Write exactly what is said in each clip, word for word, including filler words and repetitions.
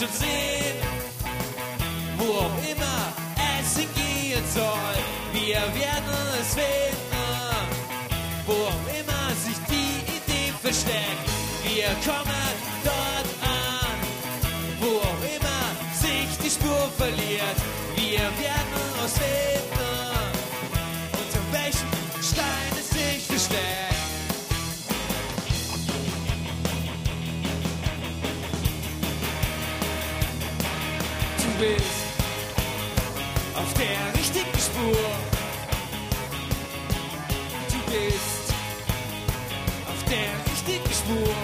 schon sehen, wo auch immer es hingehen soll. Wir werden es finden, wo auch immer sich die Idee versteckt. Wir kommen dort an, wo auch immer sich die Spur verliert. Wir werden es finden, unter welchem Stein es sich versteckt. Du bist auf der richtigen Spur. Du bist auf der richtigen Spur.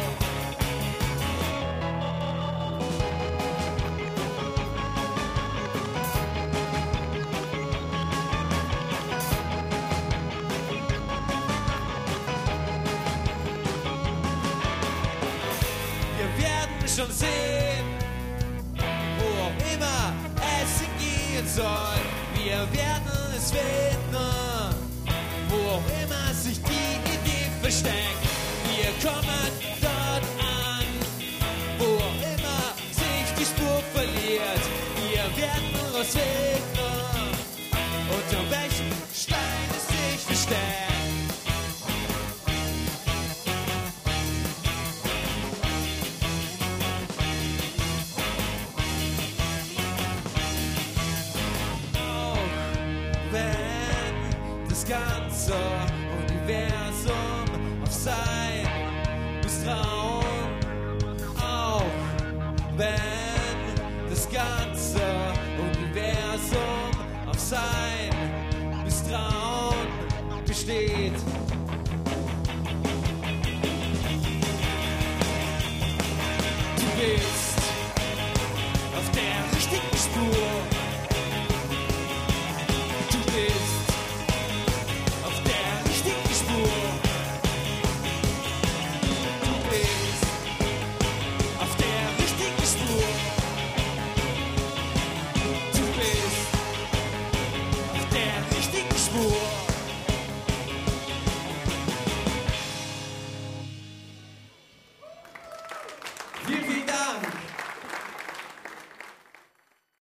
Wir werden schon sehen, wo auch immer es hingehen soll. Wir werden es finden, wo auch immer sich die Idee versteckt. Wir kommen dort an, wo auch immer sich die Spur verliert. Wir werden es finden, unter welchem Stein es sich versteckt. Ganze Universum auf sein Misstrauen, auch wenn das ganze Universum auf sein Misstrauen besteht.